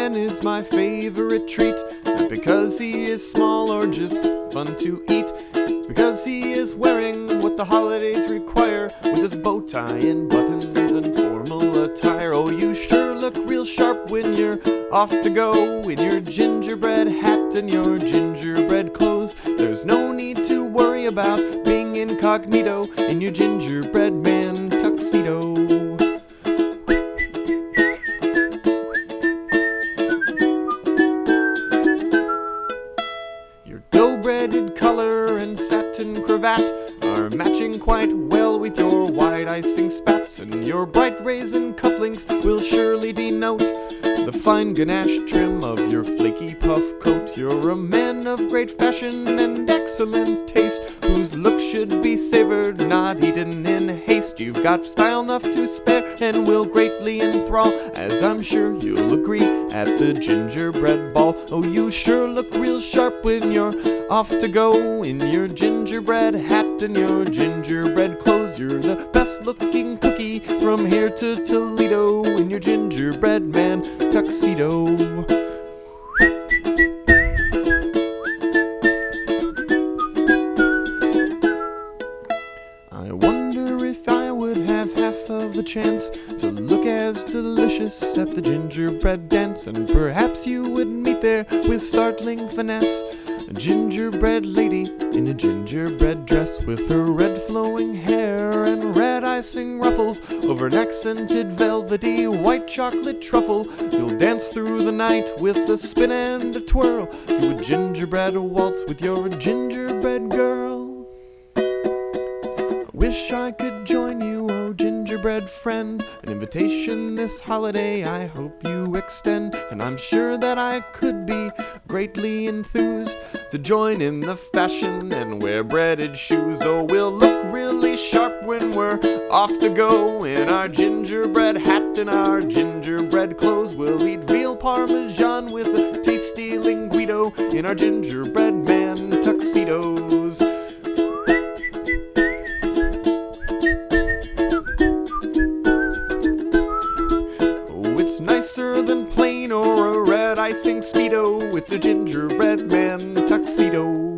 man is my favorite treat, not because he is small or just fun to eat. It's because he is wearing what the holidays require, with his bow tie and buttons and formal attire. Oh, you sure look real sharp when you're off to go in your gingerbread hat and your gingerbread clothes. There's no need to worry about being incognito in your gingerbread man tuxedo. Your dough-breaded collar and satin cravat are matching quite well with your white icing spats, and your bright raisin cufflinks will surely denote the fine ganache trim of your flaky puff coat. You're a man of great fashion and excellent taste, whose look should be savored, not eaten in haste. You've got style enough to spare and will greatly enthrall, as I'm sure you'll agree, at the gingerbread ball. Oh, you sure look real sharp when you're off to go in your gingerbread hat and your gingerbread clothes. You're the best looking cookie from here to Toledo in your gingerbread man tuxedo. I wonder if I would have half of a chance to look as delicious at the gingerbread dance, and perhaps you would meet there with startling finesse a gingerbread lady in a gingerbread dress, with her red flowing hair and red icing ruffles over an accented velvety white chocolate truffle. You'll dance through the night with a spin and a twirl to a gingerbread waltz with your gingerbread girl. I wish I could join you, oh gingerbread friend. An invitation this holiday I hope you extend, and I'm sure that I could be greatly enthused to join in the fashion and wear breaded shoes. Oh, we'll look really sharp when we're off to go in our gingerbread hat and our gingerbread clothes. We'll eat veal parmesan with a tasty linguito in our gingerbread man tuxedos. It's nicer than plain or a red icing Speedo. It's a gingerbread man tuxedo.